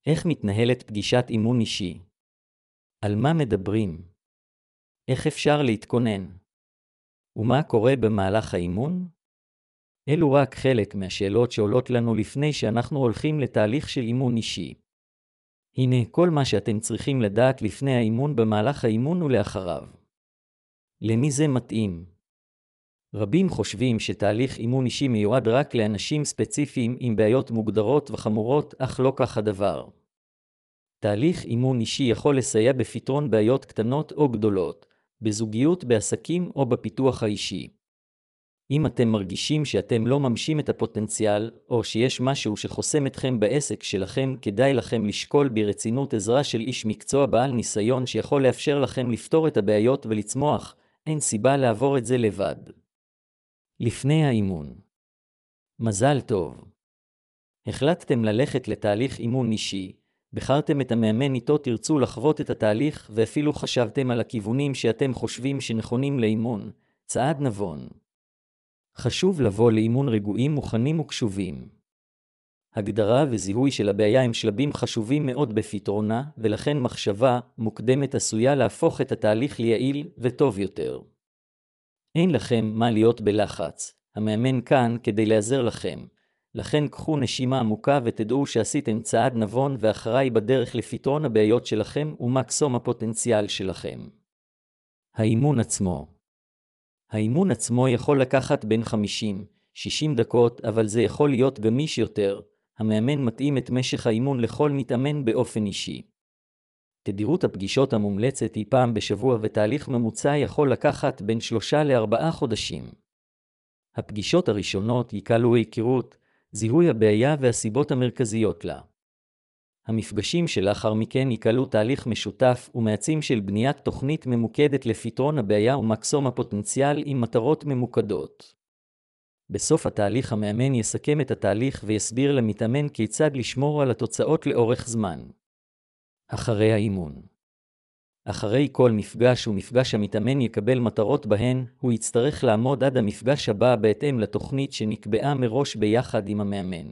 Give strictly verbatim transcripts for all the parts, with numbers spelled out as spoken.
איך מתנהלת פגישת אימון אישי? על מה מדברים? איך אפשר להתכונן? ומה קורה במהלך האימון? אלו רק חלק מהשאלות שעולות לנו לפני שאנחנו הולכים לתהליך של אימון אישי. הנה כל מה שאתם צריכים לדעת לפני האימון, במהלך האימון ולאחריו. למי זה מתאים? רבים חושבים שתהליך אימון אישי מיועד רק לאנשים ספציפיים עם בעיות מוגדרות וחמורות, אך לא כך הדבר. תהליך אימון אישי יכול לסייע בפתרון בעיות קטנות או גדולות, בזוגיות, בעסקים או בפיתוח האישי. אם אתם מרגישים שאתם לא מממשים את הפוטנציאל, או שיש משהו שחוסם אתכם בעסק שלכם, כדאי לכם לשקול ברצינות עזרה של איש מקצוע בעל ניסיון שיכול לאפשר לכם לפתור את הבעיות ולצמוח. אין סיבה לעבור את זה לבד. לפני האימון. מזל טוב. החלטתם ללכת לתהליך אימון אישי, בחרתם את המאמן איתו תרצו לחוות את התהליך, ואפילו חשבתם על הכיוונים שאתם חושבים שנכונים לאימון. צעד נבון. חשוב לבוא לאימון רגועים, מוכנים וקשובים. הגדרה וזיהוי של הבעיה הם שלבים חשובים מאוד בפתרונה, ולכן מחשבה מוקדמת עשויה להפוך את התהליך ליעיל וטוב יותר. אין לכם מה להיות בלחץ, המאמן כאן כדי לעזר לכם. לכן קחו נשימה עמוקה ותדעו שעשיתם צעד נבון ואחראי בדרך לפתרון הבעיות שלכם ומקסום הפוטנציאל שלכם. האימון עצמו. האימון עצמו יכול לקחת בין חמישים עד שישים דקות, אבל זה יכול להיות גמיש יותר. המאמן מתאים את משך האימון לכל מתאמן באופן אישי. תדירות הפגישות המומלצת היא פעם בשבוע, ותהליך ממוצע יכול לקחת בין שלושה לארבעה חודשים. הפגישות הראשונות יקלו היכרות, זיהוי הבעיה והסיבות המרכזיות לה. המפגשים שלאחר מכן יקלו תהליך משותף ומעצים של בניית תוכנית ממוקדת לפתרון הבעיה ומקסום הפוטנציאל עם מטרות ממוקדות. בסוף התהליך המאמן יסכם את התהליך ויסביר למתאמן כיצד לשמור על התוצאות לאורך זמן. אחרי האימון. אחרי כל מפגש ומפגש המתאמן יקבל מטרות בהן הוא יצטרך לעמוד עד המפגש הבא בהתאם לתוכנית שנקבעה מראש ביחד עם המאמן.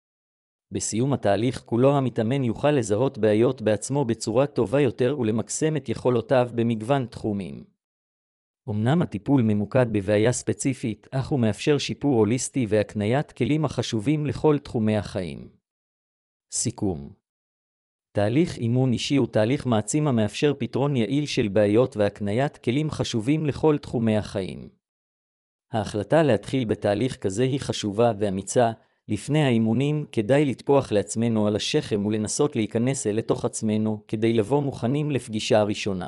בסיום התהליך כולו המתאמן יוכל לזהות בעיות בעצמו בצורה טובה יותר ולמקסם את יכולותיו במגוון תחומים. אמנם הטיפול ממוקד בבעיה ספציפית, אך הוא מאפשר שיפור הוליסטי והקניית כלים החשובים לכל תחומי החיים. סיכום. תהליך אימון אישי הוא תהליך מעצים המאפשר פתרון יעיל של בעיות והקניית כלים חשובים לכל תחומי החיים. ההחלטה להתחיל בתהליך כזה היא חשובה ואמיצה. לפני האימונים כדאי לטפוח לעצמנו על השכם ולנסות להיכנס לתוך עצמנו כדי לבוא מוכנים לפגישה הראשונה.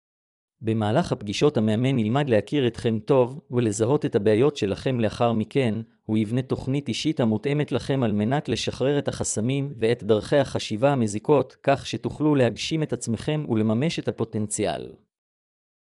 במהלך הפגישות המאמן ילמד להכיר אתכם טוב ולזהות את הבעיות שלכם. לאחר מכן הוא יבנה תוכנית אישית המותאמת לכם על מנת לשחרר את החסמים ואת דרכי החשיבה המזיקות, כך שתוכלו להגשים את עצמכם ולממש את הפוטנציאל.